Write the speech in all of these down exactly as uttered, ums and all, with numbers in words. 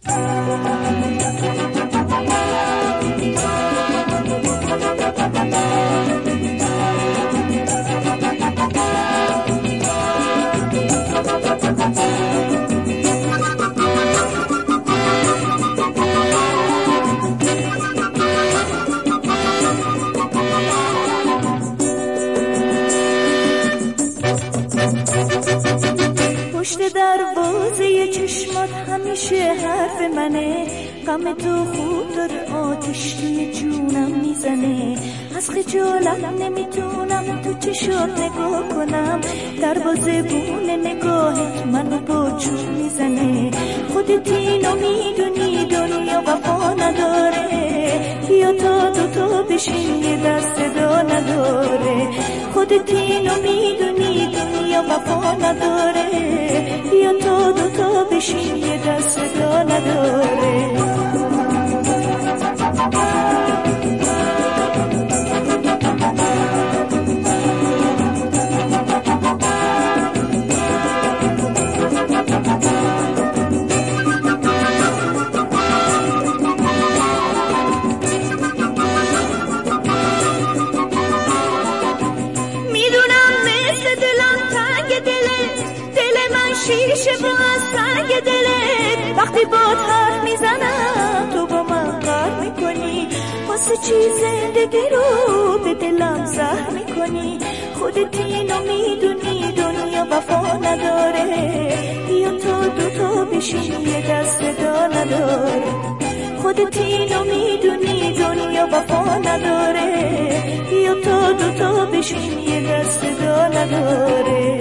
پشت دروازه چشمات همیشه حرف منه، غم تو خود داره آتش توی جونم میزنه. از خجالت نمیتونم تو چشات نگاه کنم، دروازه بونه نگاهت منو با چون میزنه. خودت اینو میدونی دنیا وفا نداره، بیا تا دوتا بشین یه دست صدا نداره. خودت اینو میدونی دنیا وفا نداره، بیا تا دوتا بشین یه دست صدا نداره. شیشه با سنگ دلت وقتی باد حرف میزنم تو با من قهر میکنی، واسه چی زندگی رو به دلم زهر میکنی. خودت اینو میدونی دنیا وفا نداره، بیا تا دوتا بشین یه دست صدا نداره. خودت اینو میدونی دنیا وفا نداره، بیا تا دوتا بشین یه دست صدا نداره.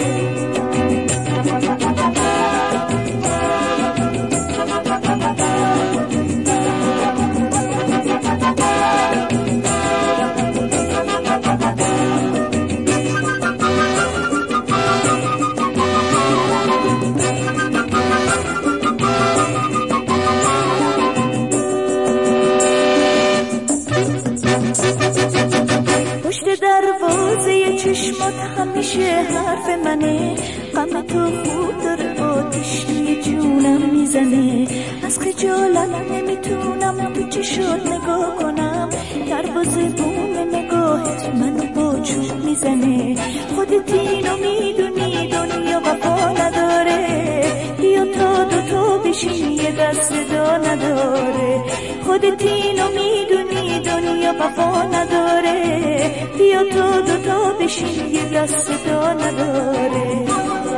دروازه چشمات همیشه حرف منه، غم تو خود داره آتش توی جونم میزنه. از خجالت نمیتونم تو چشات نگاه کنم، دروازه بوم نگاهت منو با چوب میزنه. خودت اینو میدونی دنیا وفا نداره، بیا تا دوتا بشین یه دست صدا نداره. خودت اینو میدونی دنیا وفا نداره، بیا تا دوتا بشین یه دست صدا نداره.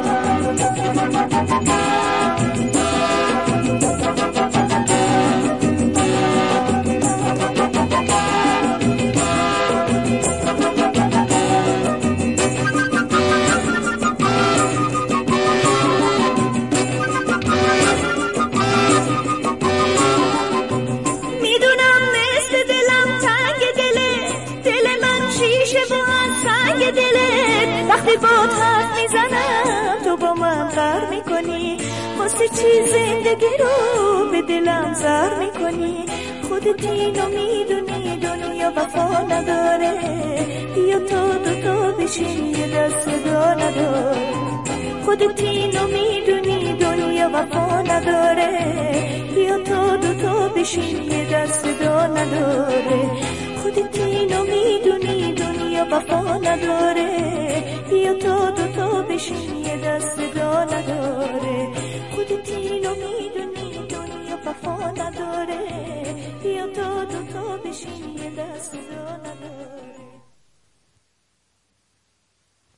وقتی باد حرف میزنم تو با من قهر میکنی، واسه چی زندگی رو به دلم زهر میکنی. خودت اینو میدونی دنیا وفا نداره، بیا تا دوتا بشین یه دست صدا نداره. خودت اینو میدونی دنیا وفا نداره، بیا تا دوتا بشین یه دست صدا نداره. خودت اینو میدونی دنیا وفا نداره، بیا تا دوتا بشین یه دست صدا نداره.